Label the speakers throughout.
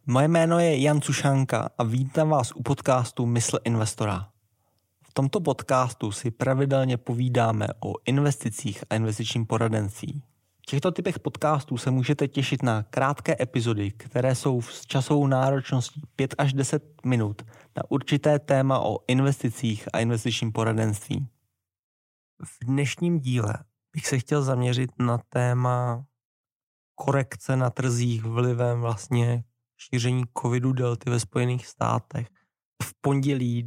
Speaker 1: Moje jméno je Jan Cušanka a vítám vás u podcastu Mysl investora. V tomto podcastu si pravidelně povídáme o investicích a investičním poradenství. V těchto typech podcastů se můžete těšit na krátké epizody, které jsou s časovou náročností 5 až 10 minut na určité téma o investicích a investičním poradenství. V dnešním díle bych se chtěl zaměřit na téma korekce na trzích vlivem vlastně šíření covidu delty ve Spojených státech. V pondělí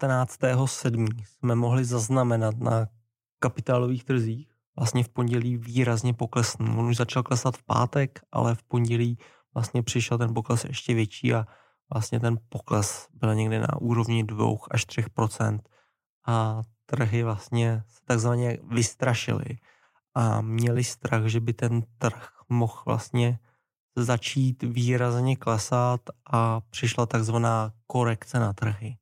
Speaker 1: 19.7. jsme mohli zaznamenat na kapitálových trzích. Vlastně v pondělí výrazně poklesnul. On už začal klesat v pátek, ale v pondělí vlastně přišel ten pokles ještě větší a vlastně ten pokles byl někde na úrovni 2 až 3%. A trhy vlastně se takzvaně vystrašily a měli strach, že by ten trh mohl vlastně začít výrazně klesat a přišla takzvaná korekce na trhy.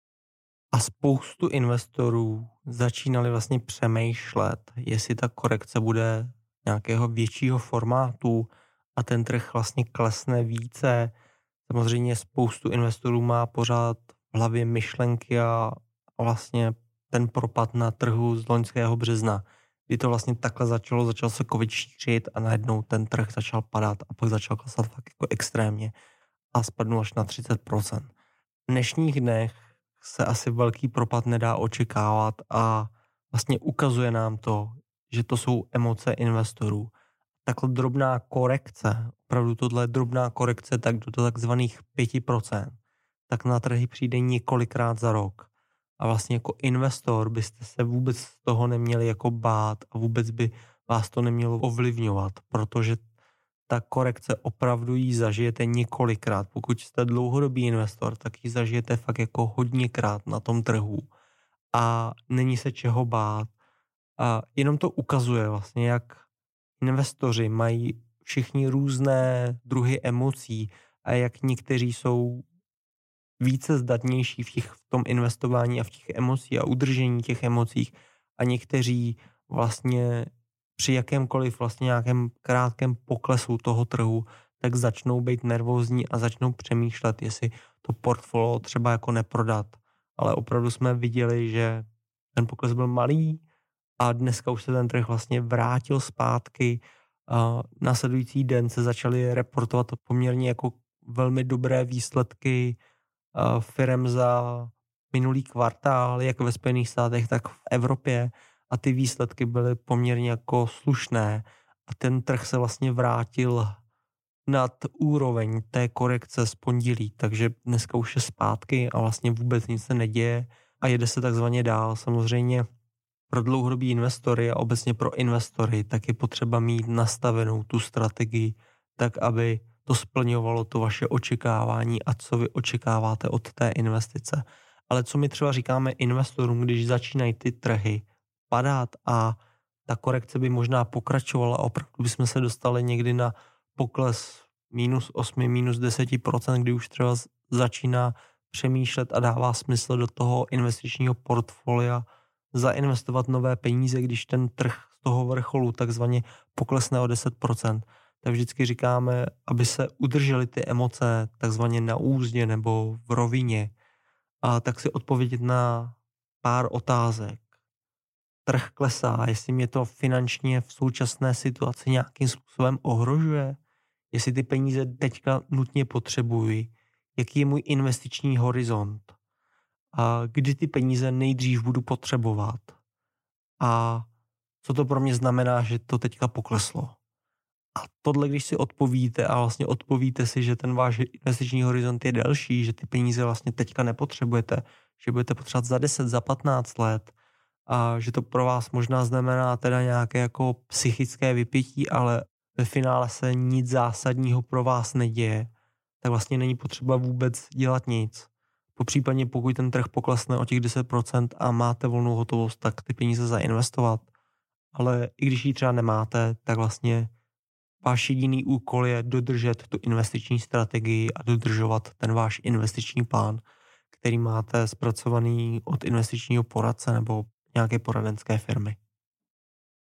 Speaker 1: A spoustu investorů začínali vlastně přemýšlet, jestli ta korekce bude nějakého většího formátu a ten trh vlastně klesne více. Samozřejmě spoustu investorů má pořád v hlavě myšlenky a vlastně ten propad na trhu z loňského března, kdy to vlastně takhle začal se covid šířit a najednou ten trh začal padat a pak začal klesat fakt jako extrémně a spadnul až na 30%. V dnešních dnech se asi velký propad nedá očekávat a vlastně ukazuje nám to, že to jsou emoce investorů. Takhle drobná korekce, opravdu tohle drobná korekce tak do takzvaných 5%, tak na trhy přijde několikrát za rok. A vlastně jako investor byste se vůbec z toho neměli jako bát a vůbec by vás to nemělo ovlivňovat, protože ta korekce opravdu ji zažijete několikrát. Pokud jste dlouhodobý investor, tak ji zažijete fakt jako hodněkrát na tom trhu a není se čeho bát. A jenom to ukazuje vlastně, jak investoři mají všichni různé druhy emocí a jak někteří jsou více zdatnější v tom investování a v těch emocích a udržení těch emocích a někteří vlastně při jakémkoliv vlastně nějakém krátkém poklesu toho trhu tak začnou být nervózní a začnou přemýšlet, jestli to portfolio třeba jako neprodat. Ale opravdu jsme viděli, že ten pokles byl malý a dneska už se ten trh vlastně vrátil zpátky. Následující den se začaly reportovat poměrně jako velmi dobré výsledky firem za minulý kvartál, jak ve Spojených státech, tak v Evropě a ty výsledky byly poměrně jako slušné a ten trh se vlastně vrátil nad úroveň té korekce z pondělí, takže dneska už je zpátky a vlastně vůbec nic se neděje a jede se takzvaně dál. Samozřejmě pro dlouhodobý investory a obecně pro investory tak je potřeba mít nastavenou tu strategii tak, aby to splňovalo to vaše očekávání a co vy očekáváte od té investice. Ale co my třeba říkáme investorům, když začínají ty trhy padat a ta korekce by možná pokračovala a opravdu bychom se dostali někdy na pokles -8, -10%, kdy už třeba začíná přemýšlet a dává smysl do toho investičního portfolia zainvestovat nové peníze, když ten trh z toho vrcholu takzvaně poklesne o 10%. Tak vždycky říkáme, aby se udržely ty emoce takzvaně na úzdě nebo v rovině, a tak si odpovědět na pár otázek. Trh klesá, jestli mě to finančně v současné situaci nějakým způsobem ohrožuje, jestli ty peníze teďka nutně potřebuji, jaký je můj investiční horizont a kdy ty peníze nejdřív budu potřebovat a co to pro mě znamená, že to teďka pokleslo. A tohle, když si odpovíte a vlastně odpovíte si, že ten váš investiční horizont je delší, že ty peníze vlastně teďka nepotřebujete, že budete potřebovat za 10, za 15 let a že to pro vás možná znamená teda nějaké jako psychické vypětí, ale ve finále se nic zásadního pro vás neděje, tak vlastně není potřeba vůbec dělat nic. Popřípadně pokud ten trh poklesne o těch 10% a máte volnou hotovost, tak ty peníze zainvestovat. Ale i když ji třeba nemáte, tak vlastně váš jediný úkol je dodržet tu investiční strategii a dodržovat ten váš investiční plán, který máte zpracovaný od investičního poradce nebo nějaké poradenské firmy.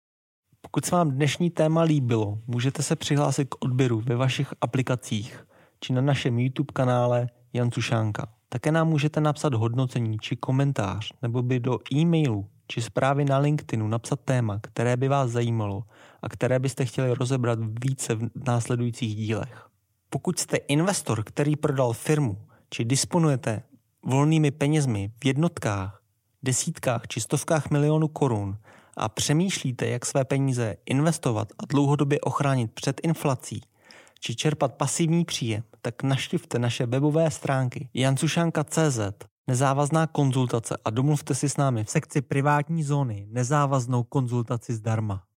Speaker 1: Pokud se vám dnešní téma líbilo, můžete se přihlásit k odběru ve vašich aplikacích. či na našem YouTube kanále Jan Sušánka. Také nám můžete napsat hodnocení či komentář, nebo by do e-mailu či zprávy na LinkedInu napsat téma, které by vás zajímalo a které byste chtěli rozebrat více v následujících dílech. Pokud jste investor, který prodal firmu, či disponujete volnými penězmi v jednotkách, desítkách či stovkách milionů korun a přemýšlíte, jak své peníze investovat a dlouhodobě ochránit před inflací, či čerpat pasivní příjem, tak navštivte naše webové stránky jansušanka.cz, nezávazná konzultace a domluvte si s námi v sekci privátní zóny nezávaznou konzultaci zdarma.